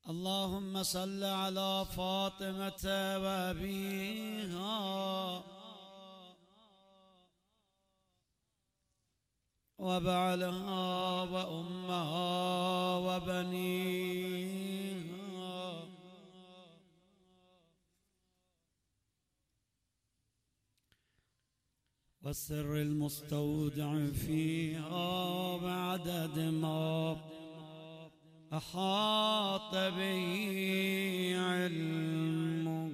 اللهم صل على فاطمة وأبيها وبعلها وأمها وبنيها والسر المستودع فيها بعدد ما أحاط به علمه.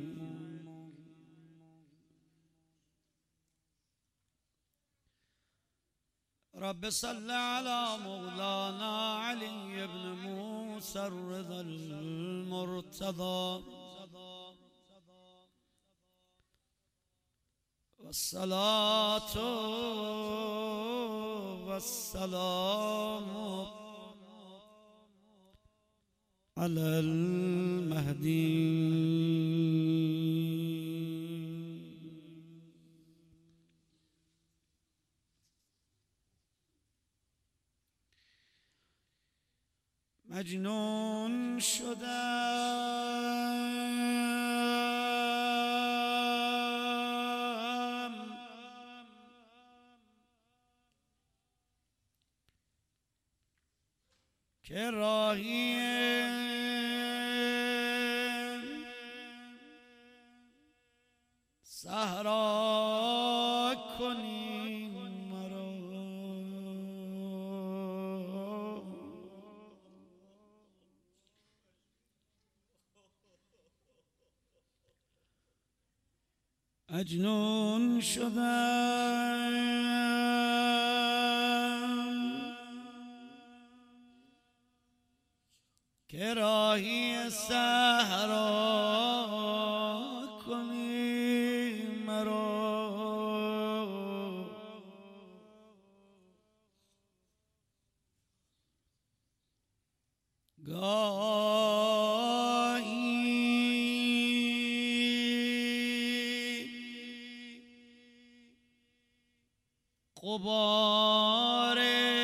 رب صل على مولانا علي بن موسى الرضا المرتضى والصلاة والسلام على المهدي مجنون شدم که راهی صحرا کنی مرا. مجنون شدم که راهی صحرا کنی مرا. غبار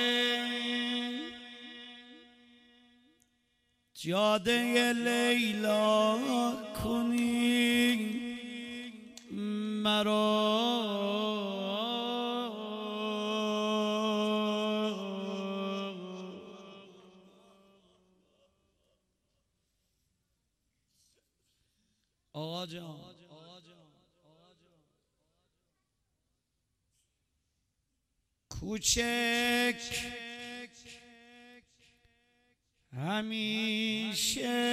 جاده لیلا کنی مرا. آقا جان کوچک همیشه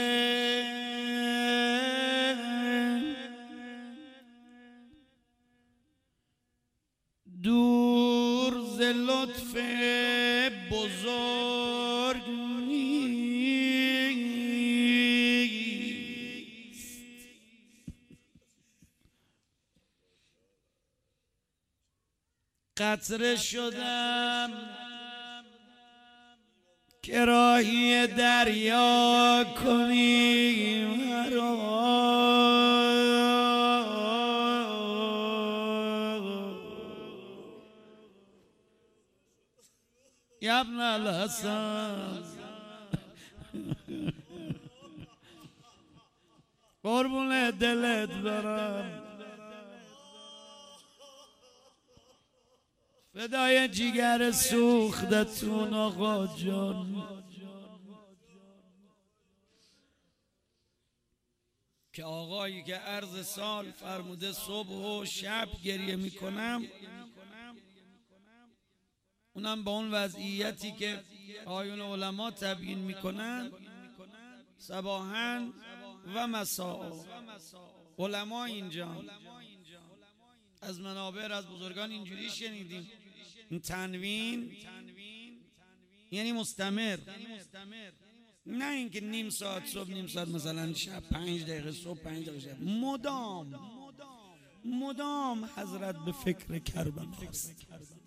دور ز لطف بزرگ نیست. قطره شدم که راهی دریا کنی مرا. یا ابن الحسن قربون دلت برم، فدای جیگر سوختتون آقا جان. که آقایی که عرض سال فرموده صبح و شب گریه میکنم، اونم با اون وضعیتی که آیون علما تبیین میکنن صباحاً و مساء. علما اینجا از منابر از بزرگان اینجوری شنیدیم این تنوین یعنی مستمر، نه اینکه نیم ساعت صبح نیم ساعت مثلا شب 5 دقیقه صبح 5 دقیقه شب. مدام حضرت به فکر کربلا است،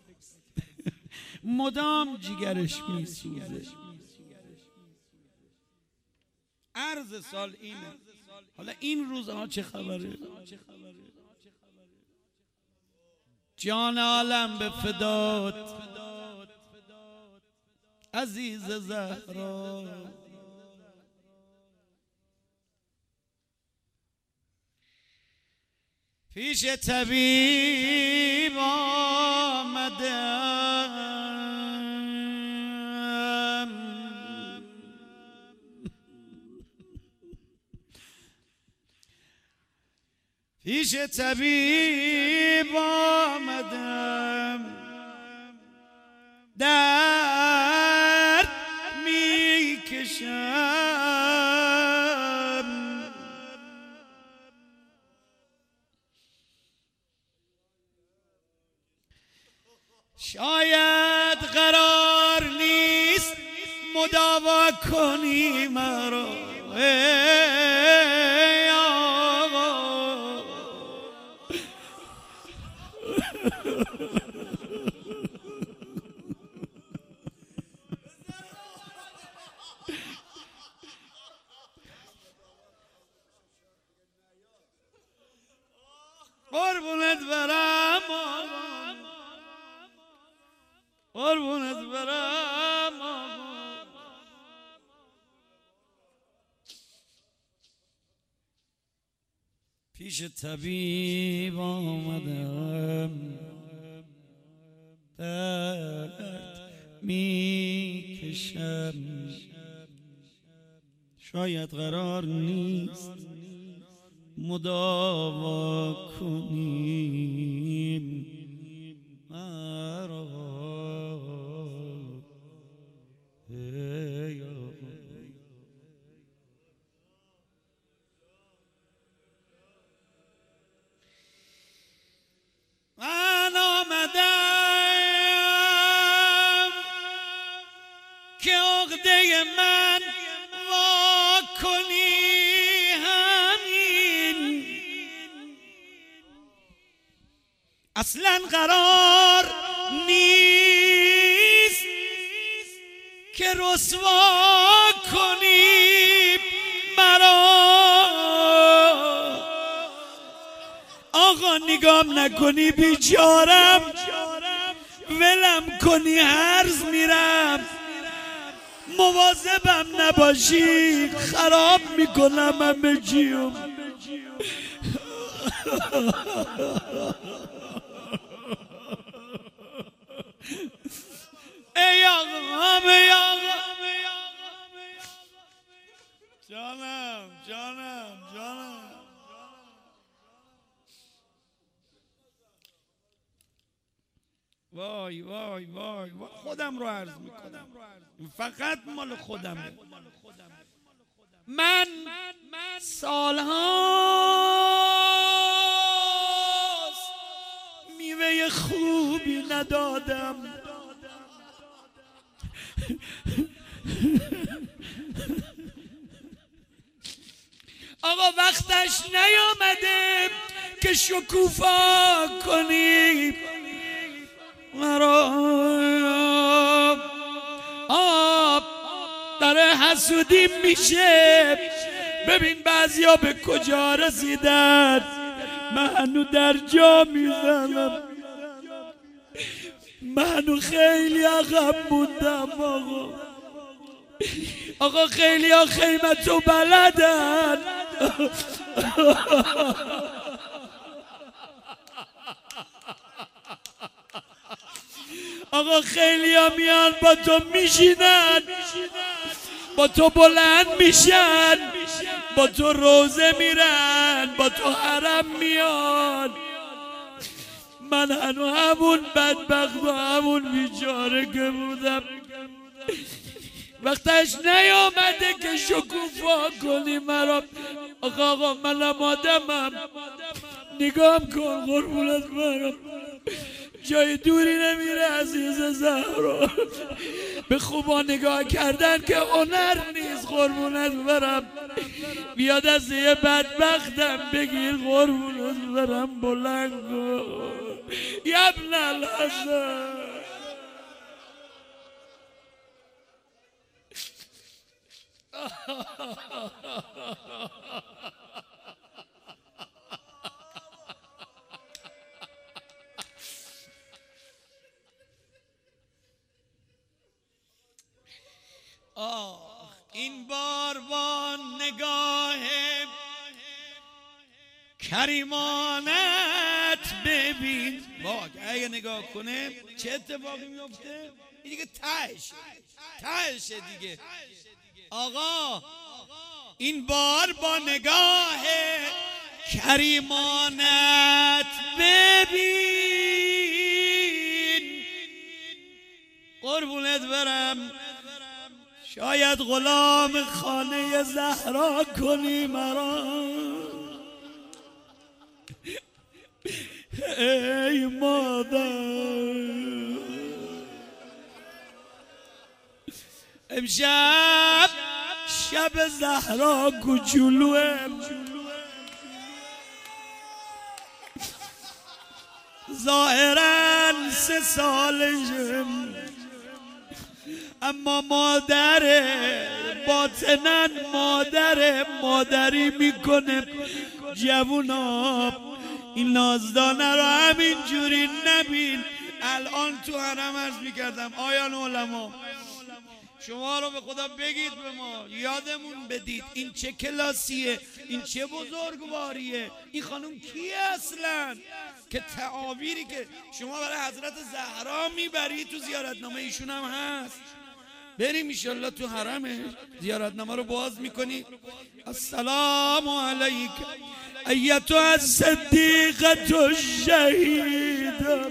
مدام جیگرش میسوزه. عرض سال اینه. حالا این روزها چه خبره؟ جان عالم به فدات عزیز زهرا. پیش طبیب آمدم، پیش طبیب آمدم، درد می کشم، شاید قرار نیست مداوا کنی مرا ای آقا. قربونت برم آقا، قربونت برم آقا. پیش طبیب آمدم، درد می کشم، شاید قرار نیست مداوا کنیم مرا ای آقا. من آمدم که عقده من وا کنی همین، اصلا قرار نیست که رسوا کنی مرا. آقا نگام نکنی بیچارم، ولم کنی هرز میرم، مواظبم نباشی خراب میکنم همه چیو. ای آقا ای آقا، جانم جانم جانم. وای وای وای وای، خودم رو عرض میکنم، فقط مال خودمه. من سالهاست میوه خوبی ندادم، آقا وقتش نیامده که شکوفا کنی مرا. آب داره حسودی میشه، ببین بعضیا به کجا رسیدن، من هنو در جا میزنم، من هنو خیلی عقب موندم آقا. آقا خیلی ها خیمتو بلدن، آقا خیلی ها میان با تو میشینن، با تو بلند میشن، با تو روزه میرن، با تو حرم میان. من هنو همون بدبخت و همون بیچاره که بودم، وقتش نیامده که شکوفا کنی مرا. آقا منم آدمم، نگام کن قربونت برم، جای دوری نمیره عزیز زهرا، به خوبا نگاه کردن که هنر نیست قربونت برم، بیا دست یه بدبختم بگیر قربونت برم، بلند کن یبن الحسن. این بار با نگاه کریمانت ببین. اگه نگاه کنه چه اتفاقی میفته؟ این دیگه تهشه دیگه. آقا این بار با نگاه کریمانت ببین، قربونت برم، شاید غلام خانه زهرا کنی مرا. ای مادر امشب شب زهرا کوچولوه، ظاهراً 3 سالشه اما مادر باطناً مادری میکنه. جوونا این نازدانه رو همین جوری نبین. الان تو حرم عرض میکردم آیان علما شما رو به خدا بگید به ما یادمون بدید این چه کلاسیه، این چه بزرگواریه، این خانم کیه اصلا که تعابیری که شما برای حضرت زهرا میبری تو زیارتنامه ایشون هم هست. بریم انشالله تو حرمش زیارتنامه رو باز میکنی. السلام علیک ایتها الصدیقة الشهیدة.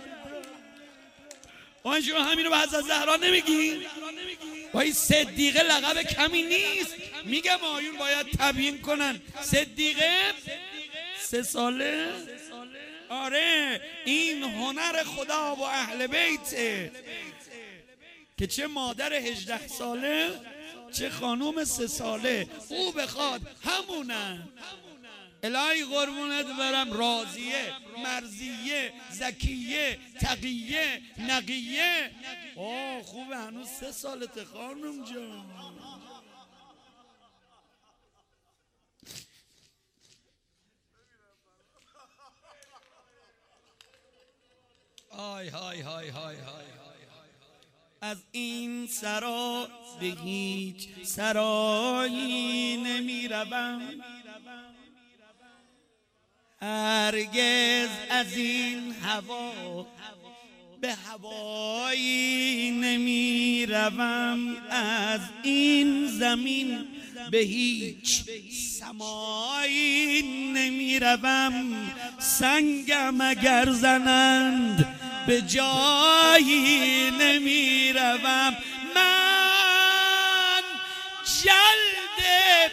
آن شما همین رو به حضرت زهرا نمیگی؟ با این صدیقه لقب کمی نیست. میگم آیون باید تبیین کنن. صدیقه 3 ساله. آره این هنر خدا و اهل بیته که چه مادر 18 ساله چه خانوم 3 ساله او بخواد همونن. الهی قربونت برم، راضیه، مرضیه، زکیه، تقیه، نقیه. خوبه هنوز 3 سالته خانم جان. های های های های های از این سرا به هیچ سرایی نمی روم، هرگز از این هوا به هوایی نمی روم، از این زمین به هیچ سمایی نمی روم، سنگم اگر زنند به جایی نمی روم، من جلد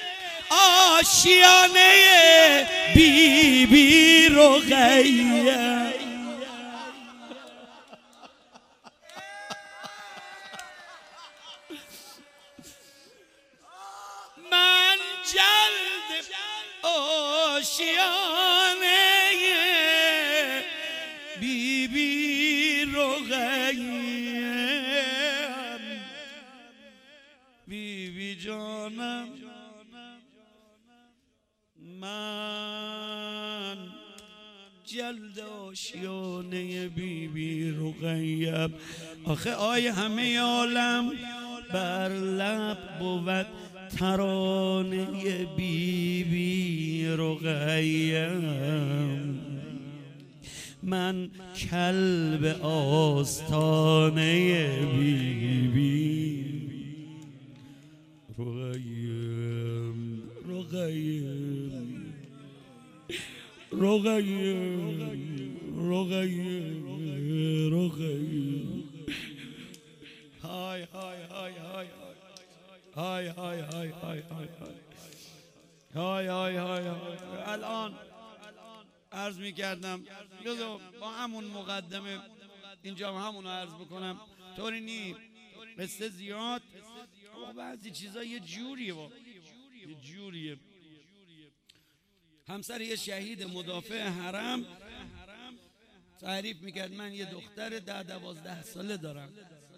آشیانه بی بی رقیه. من جلد آشیانه بی بی رقیه، بی بی جانم من جلد آشیانه بی بی رقیه. آخه همه عالم بر لب بود ترانه بی بی رقیه، من کلب آستانه بی بی رقیه، رقیه رقیه رقیه رقیه. های های های های های های های های های های های های. الان عرض میکردم با همون مقدمه اینجا همون رو عرض بکنم، طوری نی قصه زیاد اما بعضی چیزا یه جوریه یه جوریه. همسر یه شهید مدافع حرم تعریف میکرد من یه دختر 10-12 ساله دارم،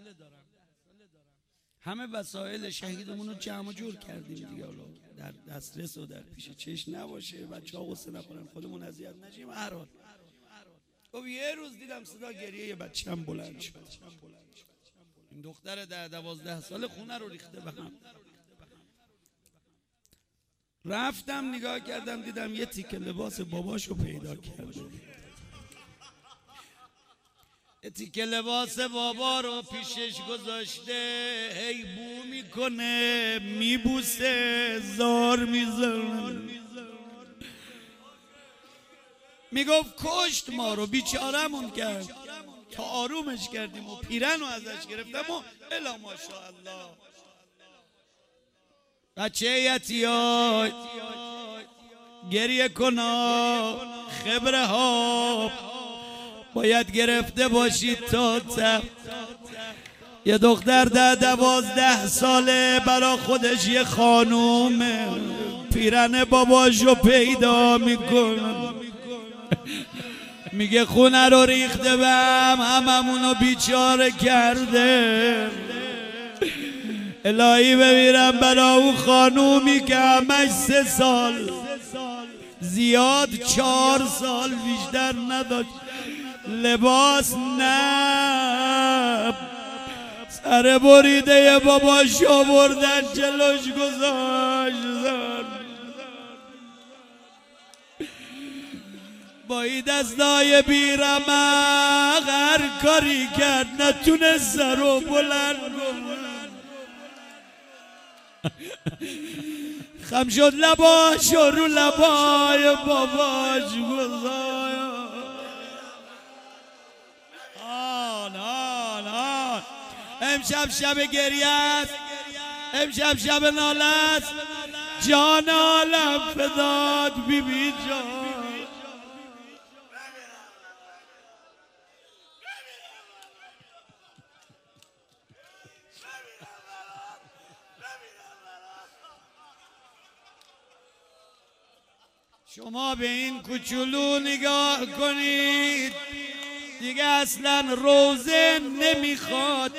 همه وسایل شهیدمون رو جمع جور کردیم دیگه، در دسترس و در پیش چشم نباشه، بچه‌ها غصه نخورن، خودمون اذیت نشیم. هر حال خب یه روز دیدم صدا گریه یه بچه‌م بلند شد. این دختر 10-12 ساله خونه رو ریخته به هم. رفتم نگاه کردم دیدم یه تیکه لباس باباشو پیدا کرده. یه تیکه لباس بابا رو پیشش گذاشته، هی بو میکنه، میبوسه، زار میزنه. میگفت کشت ما رو، بیچارمون کرد تا آرومش کردیم و پیرن رو ازش گرفتم و الا ماشاءالله. بچه یتیای گریه کنا، خبره ها باید گرفته باشید تا یه دختر 10-12 ساله برا خودش یه خانومه، پیرن باباشو پیدا میکنه، میگه خونه رو ریخته بهم، هممونو بیچاره کرده. الهی بمیرم برا اون خانومی که همش 3 سال، زیاد 4 سال بیشتر نداشت، لباس نه، سر بریده باباش آوردن جلوش گذاشتن. با این دستای بیرمق هر کاری کرد نتونست سر رو بلند کنه. خم شد لباش و رو لبای باباش گذاشت. امشب شب گریه است، امشب شب ناله است، جان عالم فدات بی بی جان. شما به این کوچولو نگاه کنید، دیگه اصلا روزه نمیخواد.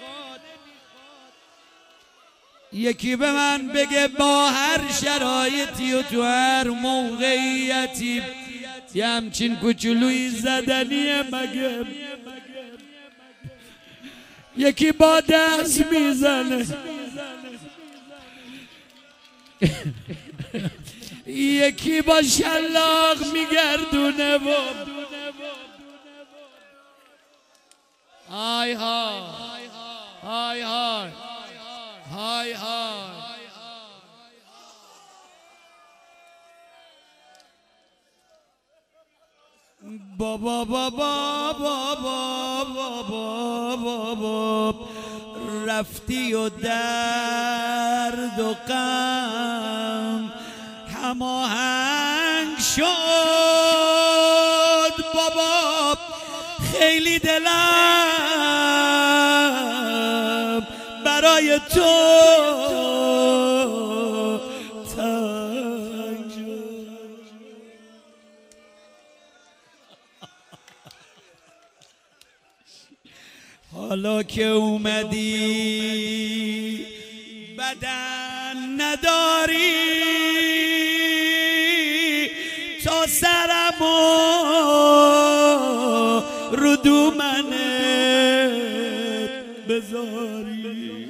یکی به من بگه با هر شرایطی و تو هر موقعیتی یه همچین کوچولوی زدنیه مگه؟ یکی با دست میزنه، یکی با شلاق میگردونه و های های های های های های. بابا بابا بابا بابا بابا رفتی و درد و غم هماهنگ شد. بابا خیلی دلم برای تو تنگ شد. حالا که اومدی بدن نداری، تا سرمو رو دومنت بذاری.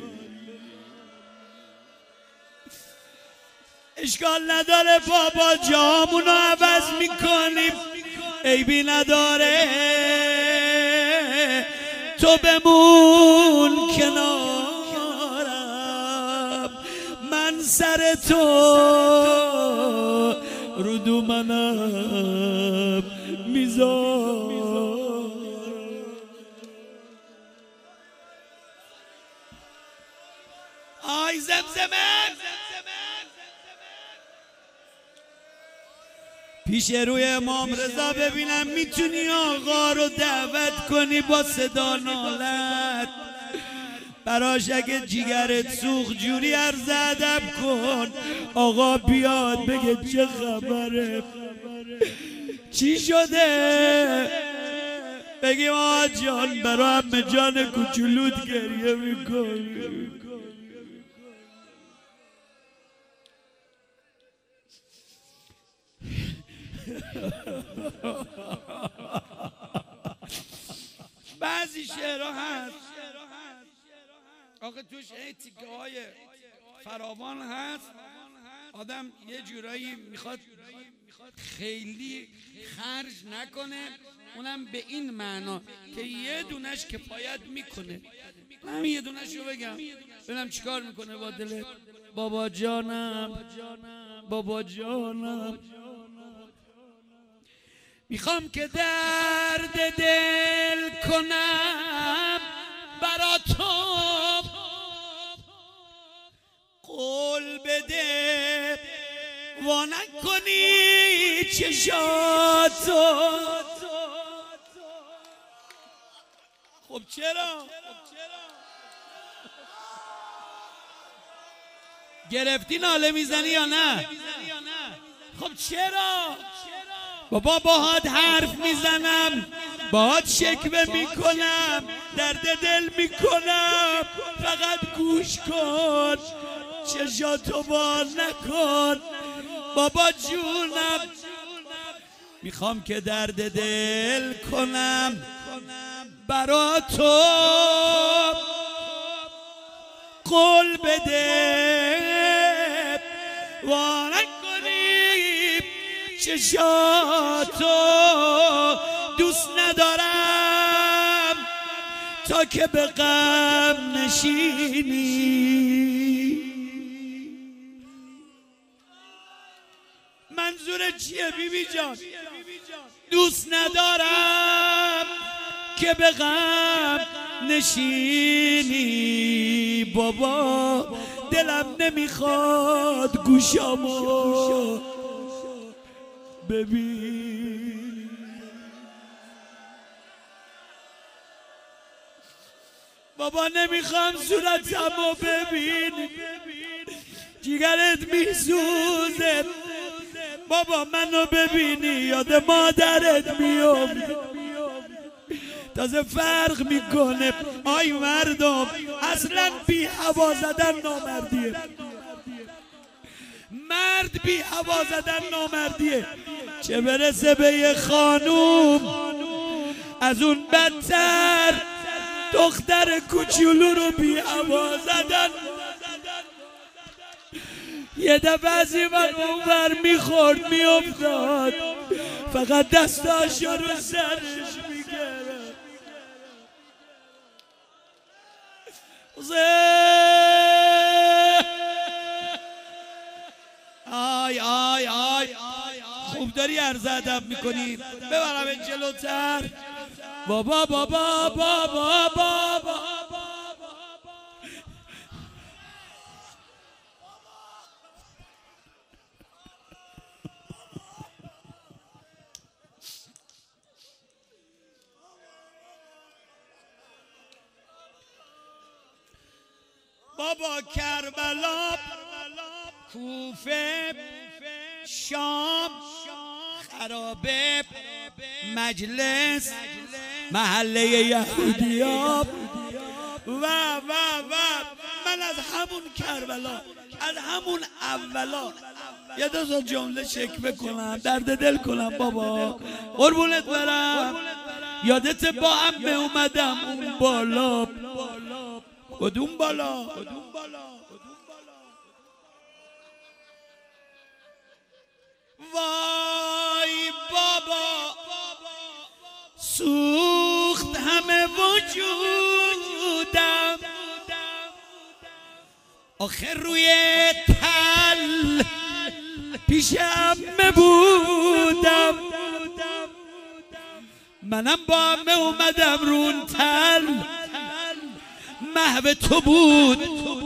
اشکال نداره بابا جامونو عوض میکنیم، عیبی نداره، تو بمون کنارم، من سر تو رو دومنم میذارم. آی زمزمه پیش روی امام رضا ببینم میتونی آقا رو دعوت کنی با صدا نالت، براش اگه جیگرت سوخت جوری عرض ادب کن، آقا بیاد بگه چه خبره، چی شده، بگیم آقا جان برا همه جان کوچولوت گریه میکنی. بعضی شعرها هست آخه توش تیکه های فراوان هست، آدم یه جورایی میخواد خیلی خرج نکنه، اونم به این معنا که یه دونش کفایت میکنه. من یه دونش رو بگم ببینم چیکار میکنه با دلت. بابا جانم، بابا جانم، میخوام که درد دل کنم برا تو، قول بده وا نکنی چشاتو. خب چرا؟ گرفتی ناله میزنی یا نه؟ خب چرا؟ بابا باهات حرف میزنم، باهات شکوه میکنم، درد دل میکنم، فقط گوش کن، چشاتو باز نکن. بابا جونم، میخوام که درد دل کنم برا تو، قول بده وا نکنی چشاتو. دوست ندارم تا که به غم نشینی. منظور چیه بیبی جان؟ دوست ندارم که به غم نشینی. بابا دلم نمیخواد گوشامو ببین. بابا نمیخوام صورتمو ببین، جیگرت میسوزه. بابا منو ببینی یاد مادرت میفته. تازه فرق میکنه. آی مردم، اصلا بی هوا زدن نامردیه. مرد بی هوا زدن نامردیه، چه برسه به یه خانوم. از اون بدتر دختر کوچولو رو بی هوا زدن. یه دفعه از این ور اون ور میخورد میافتاد، فقط دستاشو رو سرش میگرد. آی آی آی خوب داری عرض ادب میکنی، ببرم جلوتر. بابا بابا بابا بابا بابا کربلا، کوفه، شام، خرابه، مجلس، محله یهودیا و من از همون کربلا، از همون اولا یه دو تا جمله شکوه کنم، درد دل کنم. بابا قربونت برم، یادت با عمه اومدم اون بالا. کدوم بالا؟ وای بابا سوخت همه وجودم، آخر روی تل پیش عمه بودم. منم با عمه اومدم رون تل، محو تو بود،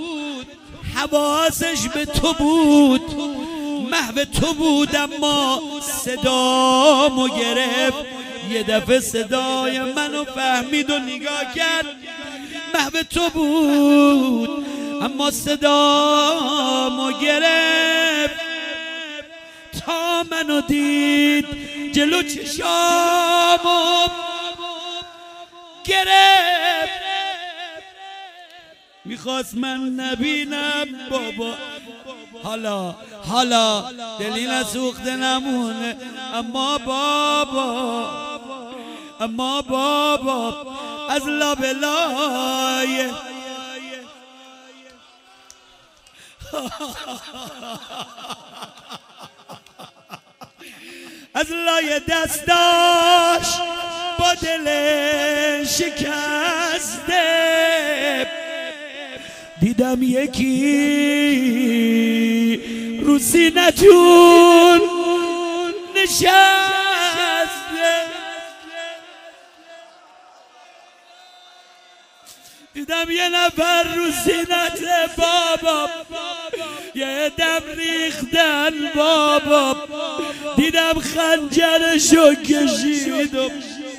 حواسش به تو بود، محو تو بود. اما صدامو گرفت، یه دفعه صدای منو فهمید و نگاه کرد. محو تو بود اما صدامو گرفت، تا منو دید جلو چشامو گرفت. میخواست من نبینم بابا، حالا دلی نسوخته نمونه. اما بابا از لابلای از لای دستاش با دل شکسته دیدم یکی رو سینه‌تون نشسته دیدم یه نفر رو سینت بابا یه دم ریختن بابا دیدم خنجرشو کشیدم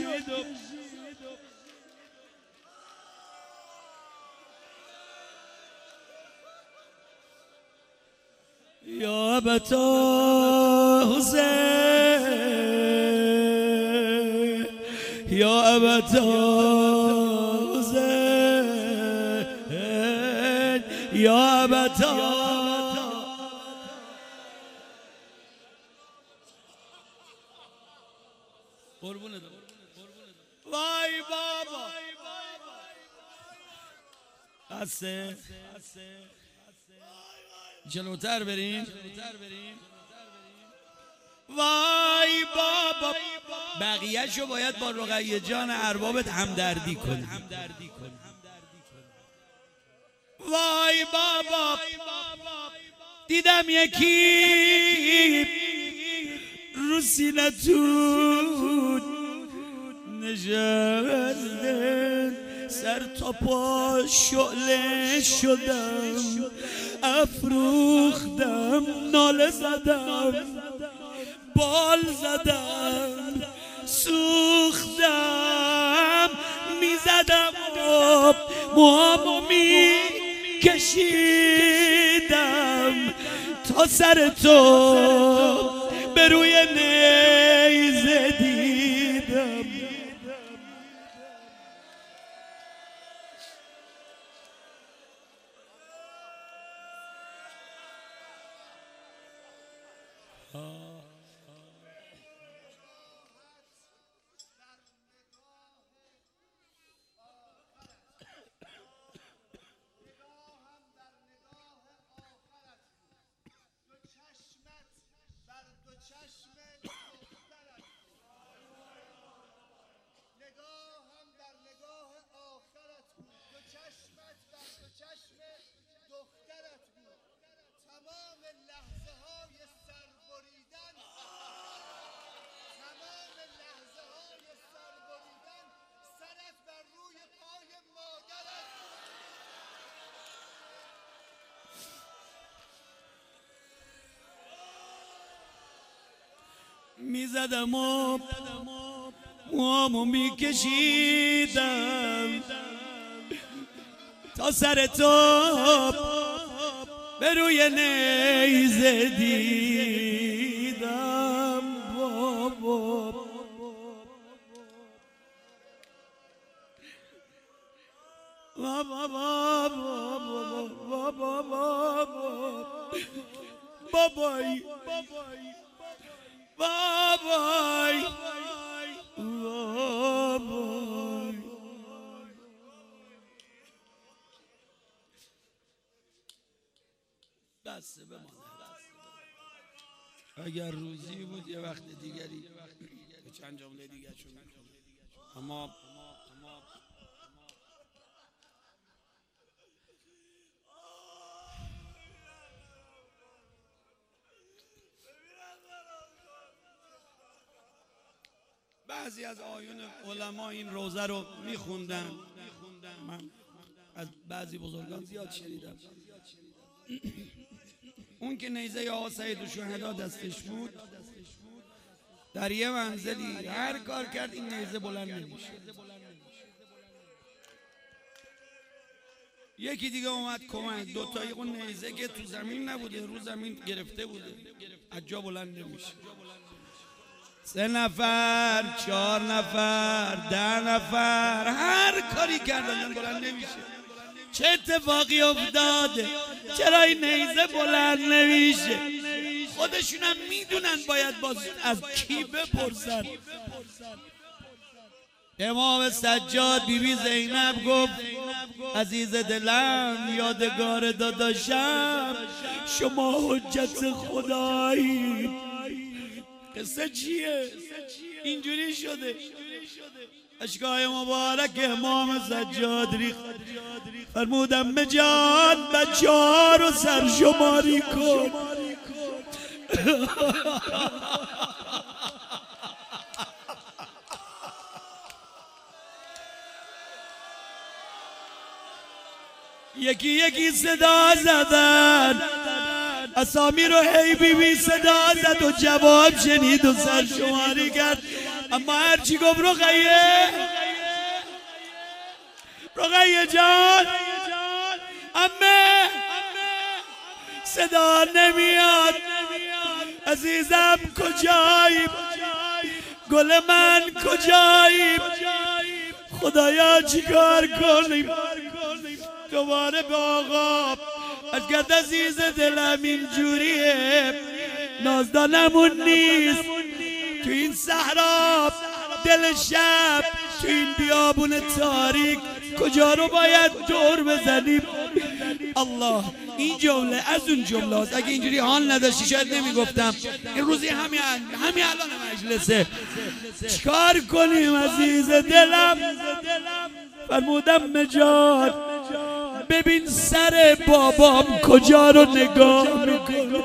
یا ابتا حسین یا ابتا حسین یا ابتا وای بابا بسه جلوتر بریم وای بابا بقیه شو باید با رقیه جان اربابت همدردی کنی وای بابا دیدم یکی رو سینه‌تون نشسته سر تا پا شعله شدم افروختم ناله زدم بال زدم سوختم میزدم و موهامو میکشیدم تا سر تو به روی نیزه دیدم میزدم و موامو میکشیدم تا سر تو به روی نیزه دیدم بابا بابا بابا بابای بابای بابای بسه بمانه اگر روزی بود یه وقت دیگری چند جمله دیگر شون اما بعضی از آیون علما این روزه رو میخوندن من از بعضی بزرگان زیاد شنیدم اون که نیزه آقا سید الشهدا دستش بود در یه منزلی هر کار کرد این نیزه بلند نمیشه یکی دیگه اومد کمک دوتایی اون نیزه که تو زمین نبوده رو زمین گرفته بوده از جا بلند نمیشه 3 نفر 4 نفر 10 نفر هر کاری کردن بلند نمیشه چه اتفاقی افتاده چرا این نیزه بلند نمیشه خودشونم میدونن باید باز از کی بپرسن امام سجاد بیبی زینب گفت عزیز دلم یادگار داداشم شما حجت خدایی قصه چیه؟ اینجوری شده اشکای مبارک امام سجاد ریخت فرمودم جان بچه ها رو سرشماری کن یکی یکی صدا زدن اسامی رو هی بی بی صدا زد و جواب شنید و سرشماری کرد اما هرچی گفت رقیه جان امه صدا نمیاد عزیزم کجایی گل من کجایی خدایا چیکار کنیم دوباره به آقا اشکت عزیز دلم اینجوریه نازدانمون نیست تو این صحرا دل شب تو این بیابون تاریک کجا رو باید دور بزنیم الله این جمله از اون جمله هست اگه اینجوری حال نداشتی شاید نمیگفتم این روزی همین الان مجلسه چیکار کنیم عزیز دلم فرمودم مجاد ببین سر بابام کجا رو نگاه میکنه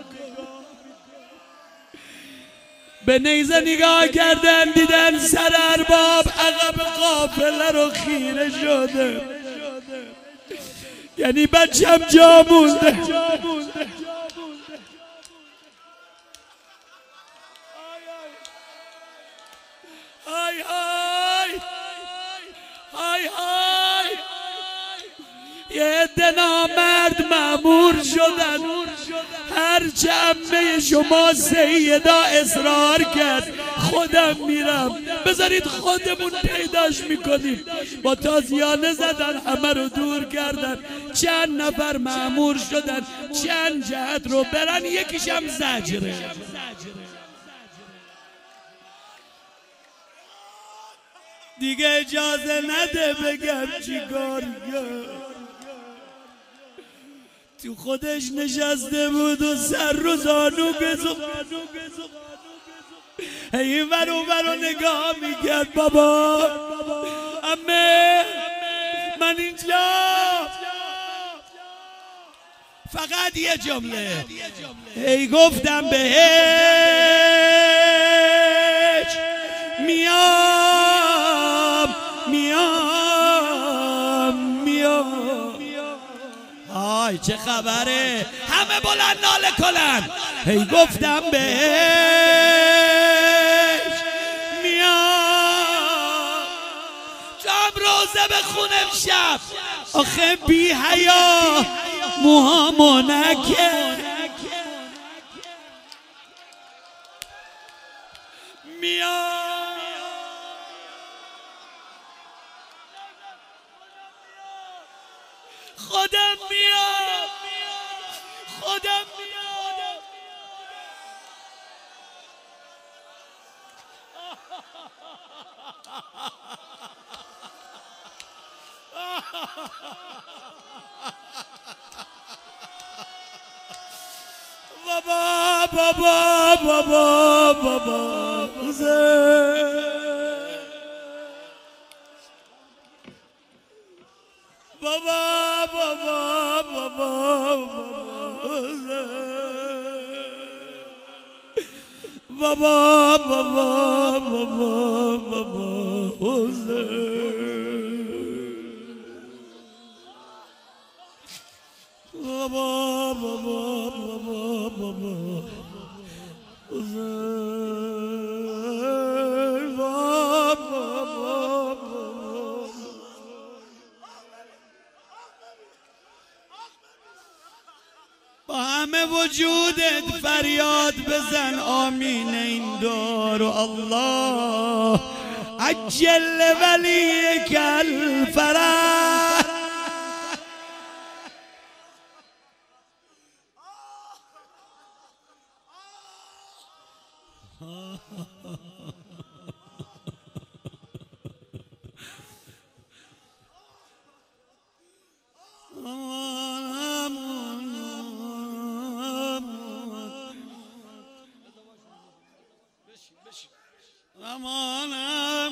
به نیزه نگاه کردن دیدن سر ارباب عقب قافله رو خیره شده یعنی بچم جا مونده های های های های یه عده نامرد مأمور شدن هرچه عمه شما سیدا اصرار کرد خودم میرم بذارید خودمون پیداش میکنیم با تازیانه زدن همه رو دور کردن چند نفر مأمور شدن چند جهت رو برن یکیشم زجره دیگه اجازه نده بگم چیکار کرد تو خودش نشسته بود و سر رو زانو بزن این ور اون ور رو نگاه میکرد بابا امه من اینجا فقط یه جمله ای گفتم بهش میام آی چه خبره همه بلند ناله کنن هی گفتم بهش میام جام روزه بخونم شب آخه بی حیا موهامو نکن میام خودم میام خودم میام بابا بابا بابا بابا بابا بابا بابا بابا با همه وجودت فریاد بزن آمین این دار الله عجل ولیک الفرح امانم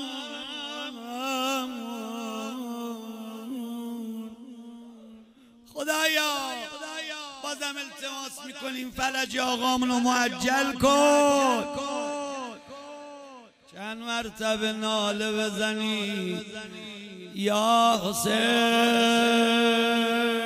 خدایا بازم التماس میکنیم فرج آقامونو معجل کن. چند مرتبه ناله بزنی یا حسین.